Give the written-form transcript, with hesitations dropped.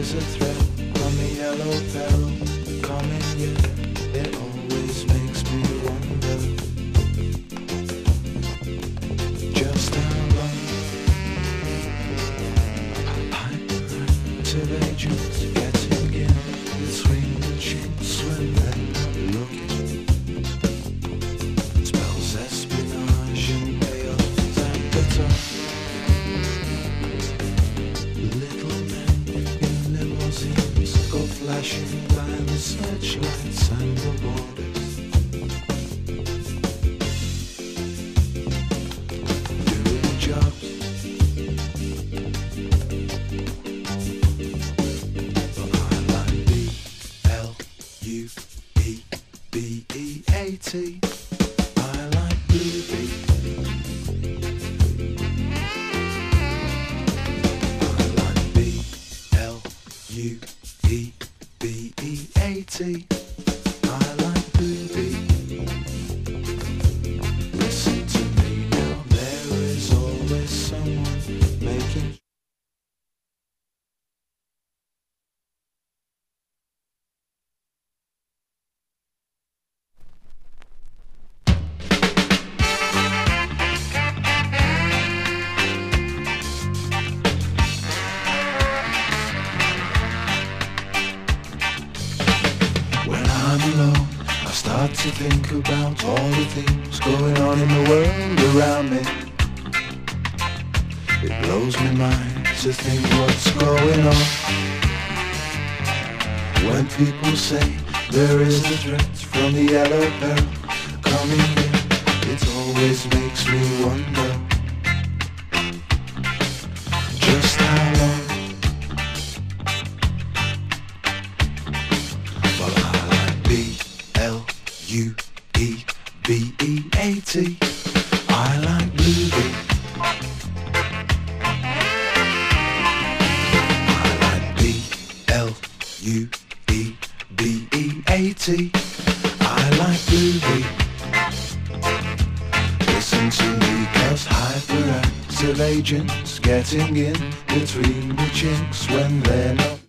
is a threat from the yellow peril coming in. It always makes me wonder just how long hyperactive agents getting in between the chinks when they're not looking. Spells espionage and chaos at the top. Little men in limousines go flashing by the searchlights and the borders, doing jobs. But I like BLUEBEAT. I like Bluebeat. UEBEAT. I like Bluebeat. Listen to me now, there is always someone making. I'm alone, I start to think about all the things going on in the world around me. It blows my mind to think what's going on. When people say there is a threat from the yellow peril coming in, it always makes me wonder just how long. BLUEBEAT. I like Bluebeat. I like BLUEBEAT. I like Bluebeat. Listen to me, 'cause hyperactive agents getting in between the chinks when they're not